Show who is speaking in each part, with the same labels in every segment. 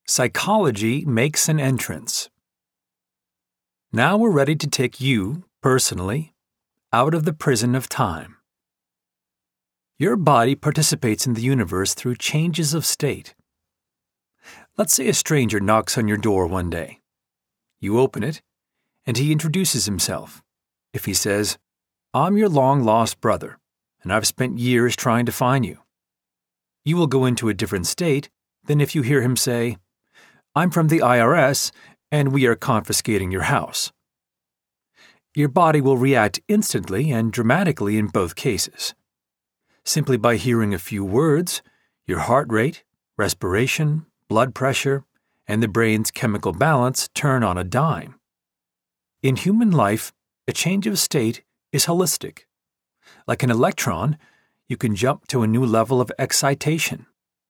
Speaker 1: Psychology makes an entrance. Now we're ready to take you, personally, out of the prison of time. Your body participates in the universe through changes of state. Let's say a stranger knocks on your door one day. You open it, and he introduces himself. If he says, "I'm your long-lost brother, and I've spent years trying to find you," you will go into a different state than if you hear him say, "I'm from the IRS, and we are confiscating your house." Your body will react instantly and dramatically in both cases. Simply by hearing a few words, your heart rate, respiration, blood pressure, and the brain's chemical balance turn on a dime. In human life, a change of state is holistic. Like an electron, you can jump to a new level of excitation.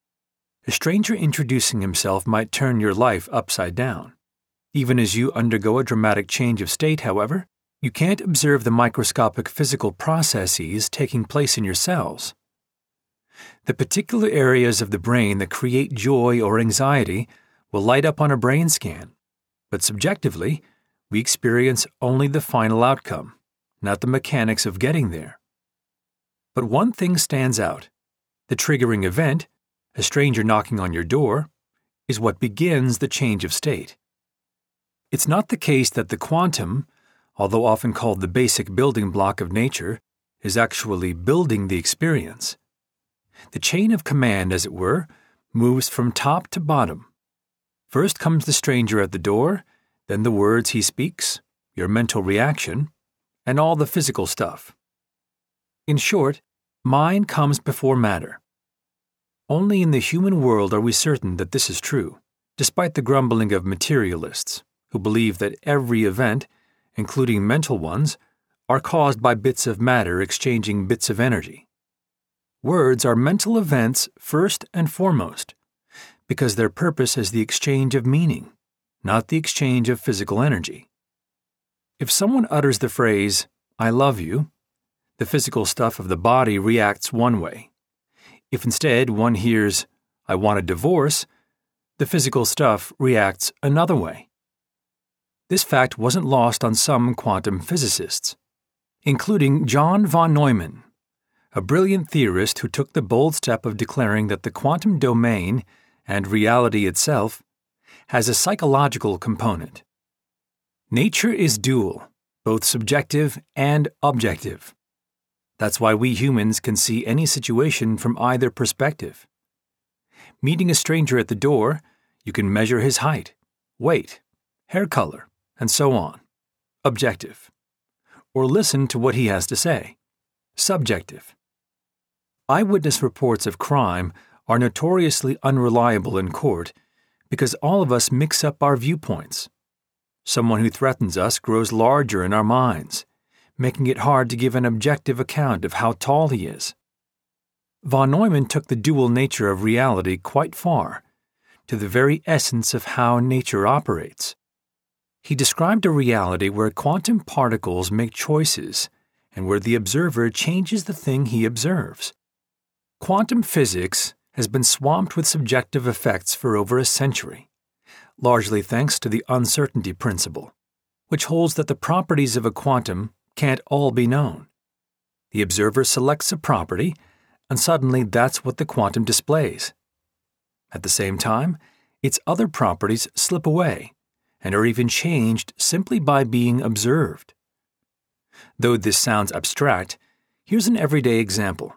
Speaker 1: A stranger introducing himself might turn your life upside down. Even as you undergo a dramatic change of state, however, you can't observe the microscopic physical processes taking place in your cells. The particular areas of the brain that create joy or anxiety will light up on a brain scan, but subjectively, we experience only the final outcome, not the mechanics of getting there. But one thing stands out. The triggering event, a stranger knocking on your door, is what begins the change of state. It's not the case that the quantum, although often called the basic building block of nature, is actually building the experience. The chain of command, as it were, moves from top to bottom. First comes the stranger at the door, then the words he speaks, your mental reaction, and all the physical stuff. In short, mind comes before matter. Only in the human world are we certain that this is true, despite the grumbling of materialists, who believe that every event, including mental ones, are caused by bits of matter exchanging bits of energy. Words are mental events first and foremost, because their purpose is the exchange of meaning, not the exchange of physical energy. If someone utters the phrase, "I love you," the physical stuff of the body reacts one way. If instead one hears, "I want a divorce," the physical stuff reacts another way. This fact wasn't lost on some quantum physicists, including John von Neumann, a brilliant theorist who took the bold step of declaring that the quantum domain, and reality itself, has a psychological component. Nature is dual, both subjective and objective. That's why we humans can see any situation from either perspective. Meeting a stranger at the door, you can measure his height, weight, hair color, and so on. Objective. Or listen to what he has to say. Subjective. Eyewitness reports of crime are notoriously unreliable in court because all of us mix up our viewpoints. Someone who threatens us grows larger in our minds, making it hard to give an objective account of how tall he is. Von Neumann took the dual nature of reality quite far, to the very essence of how nature operates. He described a reality where quantum particles make choices and where the observer changes the thing he observes. Quantum physics has been swamped with subjective effects for over a century, largely thanks to the uncertainty principle, which holds that the properties of a quantum can't all be known. The observer selects a property, and suddenly that's what the quantum displays. At the same time, its other properties slip away and are even changed simply by being observed. Though this sounds abstract, here's an everyday example.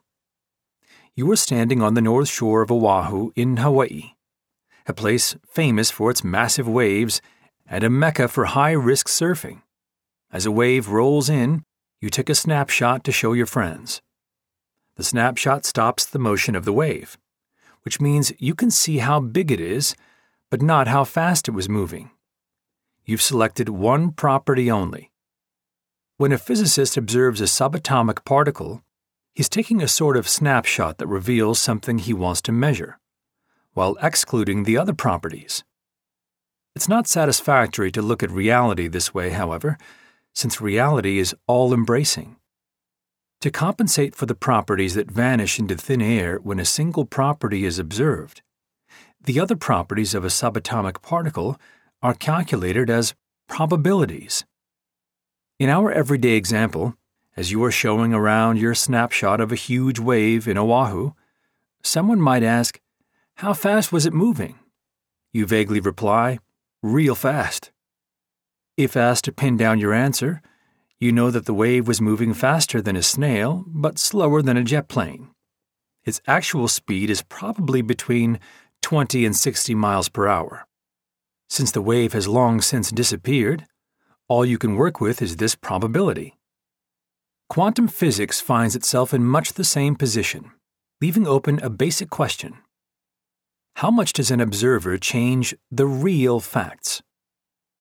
Speaker 1: You are standing on the north shore of Oahu in Hawaii, a place famous for its massive waves and a mecca for high-risk surfing. As a wave rolls in, you take a snapshot to show your friends. The snapshot stops the motion of the wave, which means you can see how big it is, but not how fast it was moving. You've selected one property only. When a physicist observes a subatomic particle, he's taking a sort of snapshot that reveals something he wants to measure, while excluding the other properties. It's not satisfactory to look at reality this way, however, since reality is all-embracing. To compensate for the properties that vanish into thin air when a single property is observed, The other properties of a subatomic particle are calculated as probabilities. In our everyday example, as you are showing around your snapshot of a huge wave in Oahu, someone might ask, "How fast was it moving?" You vaguely reply, "Real fast." If asked to pin down your answer, you know that the wave was moving faster than a snail, but slower than a jet plane. Its actual speed is probably between 20 and 60 miles per hour. Since the wave has long since disappeared, all you can work with is this probability. Quantum physics finds itself in much the same position, leaving open a basic question. How much does an observer change the real facts?